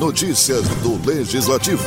Notícias do Legislativo.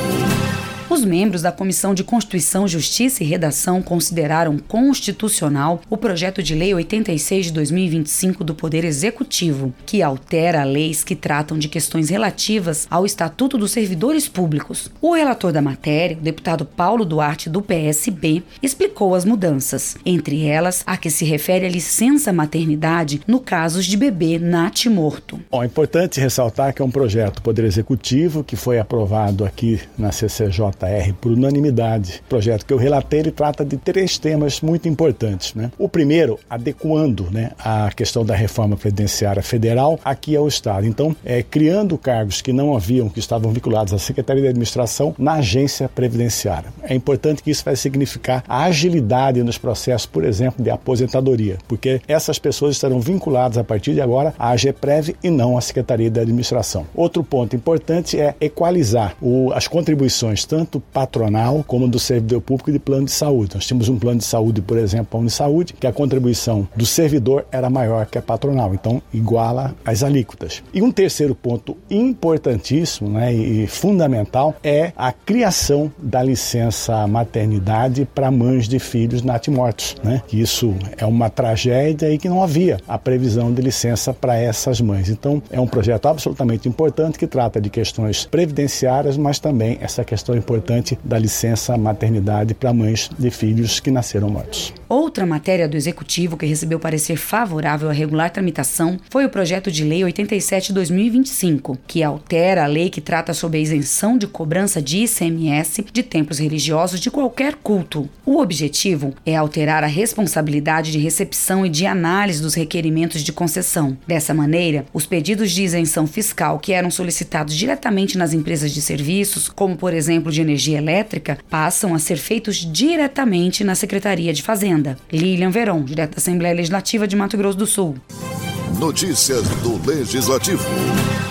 Os membros da Comissão de Constituição, Justiça e Redação consideraram constitucional o projeto de lei 86 de 2025 do Poder Executivo, que altera leis que tratam de questões relativas ao Estatuto dos Servidores Públicos. O relator da matéria, o deputado Paulo Duarte, do PSB, explicou as mudanças, entre elas a que se refere à licença maternidade no caso de bebê natimorto. É importante ressaltar que é um projeto do Poder Executivo que foi aprovado aqui na CCJ por unanimidade. O projeto que eu relatei, ele trata de 3 temas muito importantes, né? O primeiro, adequando, a questão da reforma previdenciária federal aqui ao Estado. Então, criando cargos que não haviam, que estavam vinculados à Secretaria de Administração na agência previdenciária. É importante que isso vai significar a agilidade nos processos, por exemplo, de aposentadoria, porque essas pessoas estarão vinculadas a partir de agora à AGEPREV e não à Secretaria de Administração. Outro ponto importante é equalizar as contribuições, tanto patronal como do servidor público e de plano de saúde. Nós tínhamos um plano de saúde, por exemplo, a Unisaúde, que a contribuição do servidor era maior que a patronal, então iguala as alíquotas. E um terceiro ponto importantíssimo, e fundamental é a criação da licença maternidade para mães de filhos natimortos, Isso é uma tragédia e que não havia a previsão de licença para essas mães. Então, é um projeto absolutamente importante que trata de questões previdenciárias, mas também essa questão importante da licença maternidade para mães de filhos que nasceram mortos. Outra matéria do Executivo que recebeu parecer favorável à regular tramitação foi o projeto de lei 87 de 2025, que altera a lei que trata sobre a isenção de cobrança de ICMS de templos religiosos de qualquer culto. O objetivo é alterar a responsabilidade de recepção e de análise dos requerimentos de concessão. Dessa maneira, os pedidos de isenção fiscal que eram solicitados diretamente nas empresas de serviços, como por exemplo de energia elétrica, passam a ser feitos diretamente na Secretaria de Fazenda. Lilian Veron, direto da Assembleia Legislativa de Mato Grosso do Sul. Notícias do Legislativo.